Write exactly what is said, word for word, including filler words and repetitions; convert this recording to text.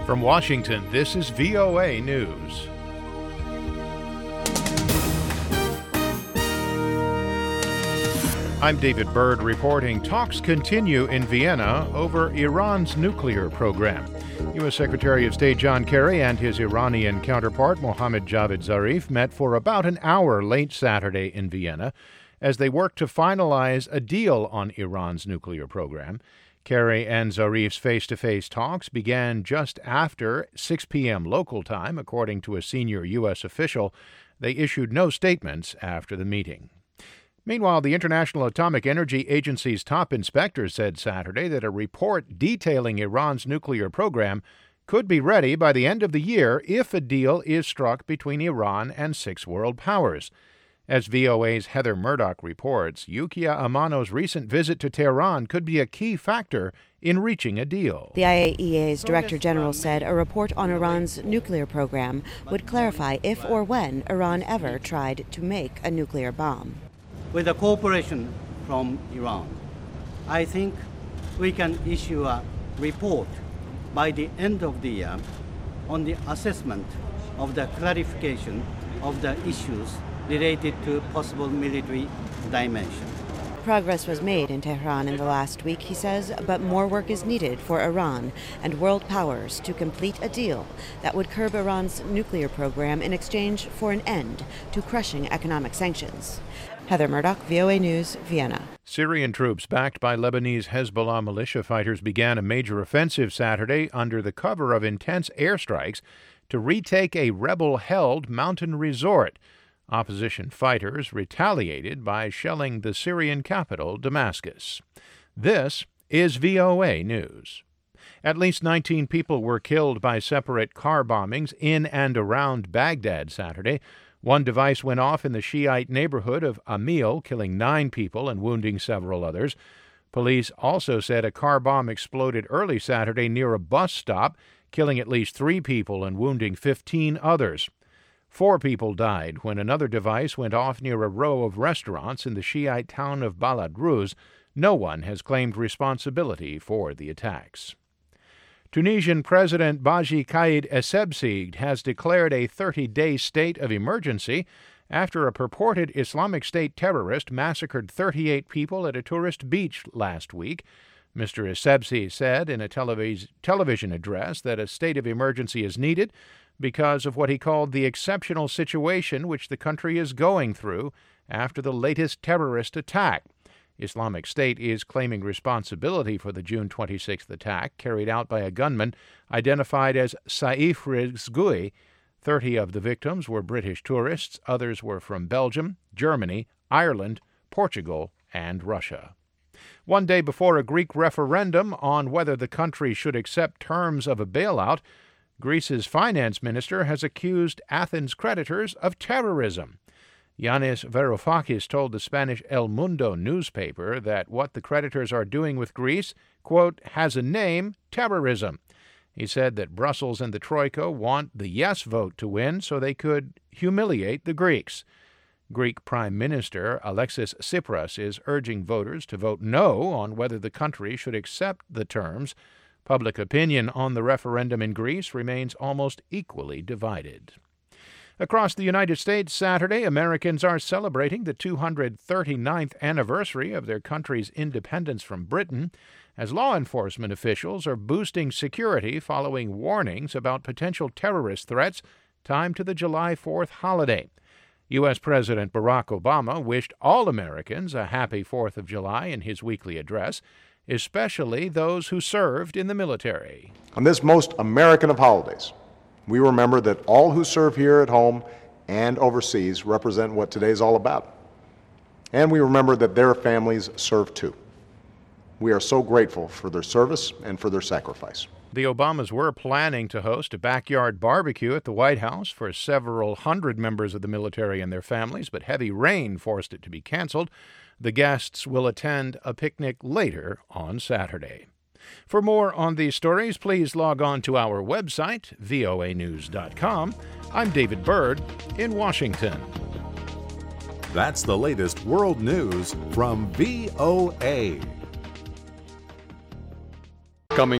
From Washington, this is V O A News. I'm David Byrd reporting. Talks continue in Vienna over Iran's nuclear program. U S. Secretary of State John Kerry and his Iranian counterpart Mohammad Javad Zarif met for about an hour late Saturday in Vienna as they worked to finalize a deal on Iran's nuclear program. Kerry and Zarif's face-to-face talks began just after six p.m. local time, according to a senior U S official. They issued no statements after the meeting. Meanwhile, the International Atomic Energy Agency's top inspector said Saturday that a report detailing Iran's nuclear program could be ready by the end of the year if a deal is struck between Iran and six world powers. As V O A's Heather Murdoch reports, Yukiya Amano's recent visit to Tehran could be a key factor in reaching a deal. The I A E A's Director General said a report on Iran's nuclear program would clarify if or when Iran ever tried to make a nuclear bomb. With the cooperation from Iran, I think we can issue a report by the end of the year on the assessment of the clarification of the issues related to possible military dimension. Progress was made in Tehran in the last week, he says, but more work is needed for Iran and world powers to complete a deal that would curb Iran's nuclear program in exchange for an end to crushing economic sanctions. Heather Murdoch, V O A News, Vienna. Syrian troops backed by Lebanese Hezbollah militia fighters began a major offensive Saturday under the cover of intense airstrikes to retake a rebel-held mountain resort. Opposition fighters retaliated by shelling the Syrian capital, Damascus. This is V O A News. At least nineteen people were killed by separate car bombings in and around Baghdad Saturday. One device went off in the Shiite neighborhood of Amil, killing nine people and wounding several others. Police also said a car bomb exploded early Saturday near a bus stop, killing at least three people and wounding fifteen others. Four people died when another device went off near a row of restaurants in the Shiite town of Baladruz. No one has claimed responsibility for the attacks. Tunisian President Baji Caid Essebsi has declared a thirty-day state of emergency after a purported Islamic State terrorist massacred thirty-eight people at a tourist beach last week. Mister Essebsi said in a televis- television address that a state of emergency is needed because of what he called the exceptional situation which the country is going through after the latest terrorist attack. Islamic State is claiming responsibility for the June twenty-sixth attack carried out by a gunman identified as Saif Rizgui. Thirty of the victims were British tourists. Others were from Belgium, Germany, Ireland, Portugal, and Russia. One day before a Greek referendum on whether the country should accept terms of a bailout, Greece's finance minister has accused Athens' creditors of terrorism. Yanis Varoufakis told the Spanish El Mundo newspaper that what the creditors are doing with Greece, quote, has a name, terrorism. He said that Brussels and the Troika want the yes vote to win so they could humiliate the Greeks. Greek Prime Minister Alexis Tsipras is urging voters to vote no on whether the country should accept the terms. Public opinion on the referendum in Greece remains almost equally divided. Across the United States Saturday, Americans are celebrating the two hundred thirty-ninth anniversary of their country's independence from Britain, as law enforcement officials are boosting security following warnings about potential terrorist threats timed to the July fourth holiday. U S. President Barack Obama wished all Americans a happy fourth of July in his weekly address, especially those who served in the military. On this most American of holidays, we remember that all who serve here at home and overseas represent what today is all about. And we remember that their families serve too. We are so grateful for their service and for their sacrifice. The Obamas were planning to host a backyard barbecue at the White House for several hundred members of the military and their families, but heavy rain forced it to be canceled. The guests will attend a picnic later on Saturday. For more on these stories, please log on to our website, V O A news dot com. I'm David Byrd in Washington. That's the latest world news from V O A.